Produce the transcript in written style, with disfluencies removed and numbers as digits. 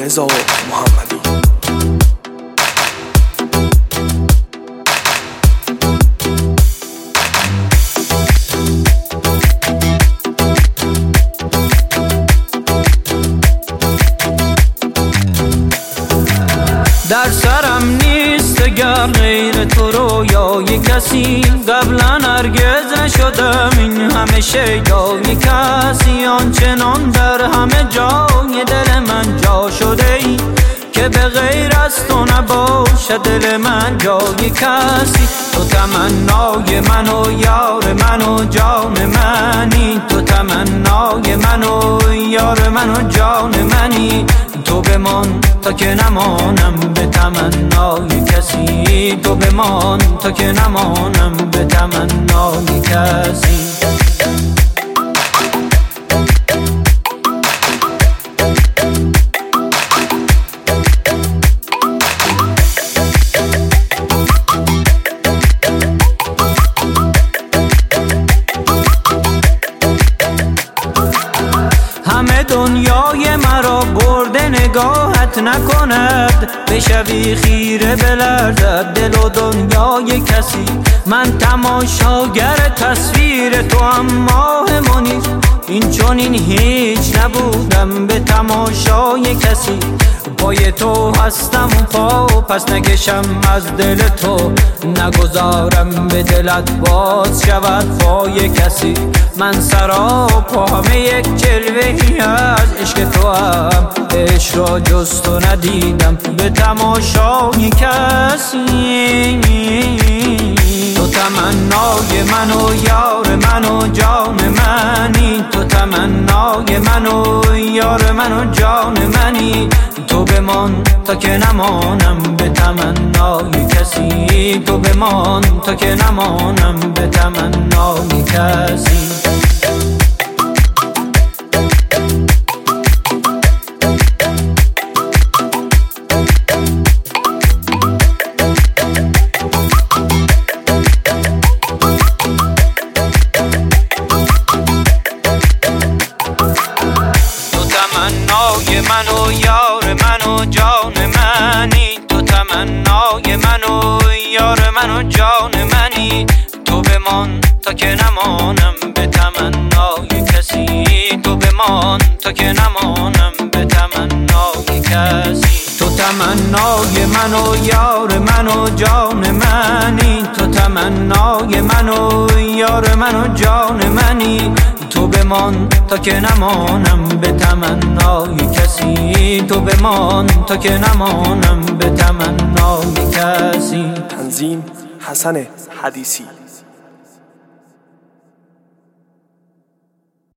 رضا محمدی. در سرم نیست گر غیر تو رویای کسی، قبلا هرگز نشدم این همه شیدای کسی. آنچنان در همه جای دل من جا شده ای که به غیر از تو نباشد دل من جای کسی. تو تمنای من و یار من و جان منی، تو تمنای من و یار من و جان منی. تو بمان تا که نمانم به تمنای کسی، تو بمان تا که نمانم به تمنای کسی. همه دنیای مرا برده نگاهت نکند، بشوی خیره بلرزد دل و دنیای کسی. من تماشاگر تصویر تو هم ماه منیر، این چون این هیچ نبودم به تماشای کسی. پای تو هستم پا پس نکشم از دل تو، نگذارم به دلت باز شود پای کسی. من سراپا همه یک جلوه‌ای از عشق تو هم، عشق را جز تو ندیدم به تماشای کسی. تو تمنای من و یار من و جان منی، تو تمنای من و یار من و جان منی. تو بمان تا که نمانم به تمنای کسی، تو بمان تا که نمانم به تمنای کسی. تمنای من و یار من و جان منی، تو تمنای من و یار من و جان منی. تو بمان تا که نمانم به تمنای کسی، تو بمان تا که نمانم به تمنای کسی. تو تمنای من و یار من و جان منی، تو تمنای من و یار من و جان منی. تو بمان تا که نمانم به تمنای کسی، تو بمان تا که نمانم به تمنای کسی. تنظیم حسن حدیثی.